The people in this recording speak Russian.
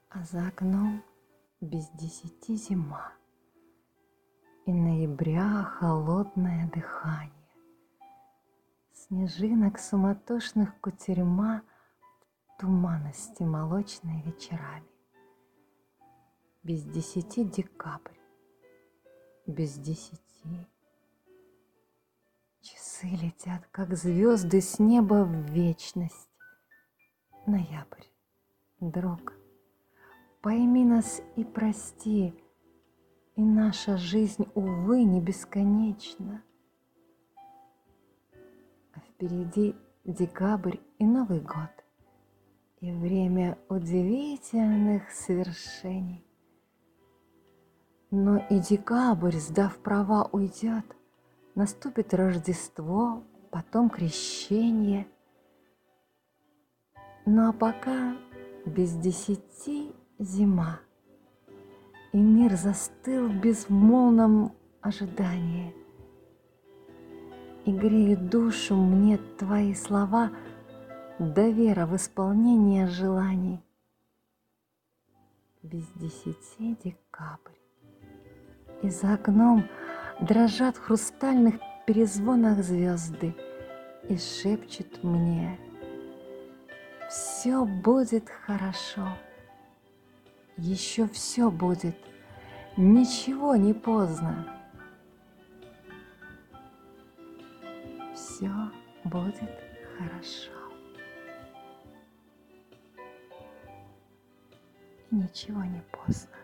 А за окном без 10 зима, и ноября холодное дыхание. Снежинок суматошных кутерьма в туманности молочной вечерами. Без 10 декабрь, без 10. Часы летят, как звезды с неба в вечность. Ноябрь, друг, пойми нас и прости, и наша жизнь, увы, не бесконечна. А впереди декабрь и Новый год, и время удивительных свершений. Но и декабрь, сдав права, уйдет, наступит Рождество, потом крещение. Ну а пока без 10 зима, и мир застыл в безмолвном ожидании. И греют душу мне твои слова, да вера в исполнение желаний. Без 10 декабрь, и за окном дрожат в хрустальных перезвонах звезды и шепчут мне: все будет хорошо, еще все будет, ничего не поздно. Все будет хорошо, и ничего не поздно.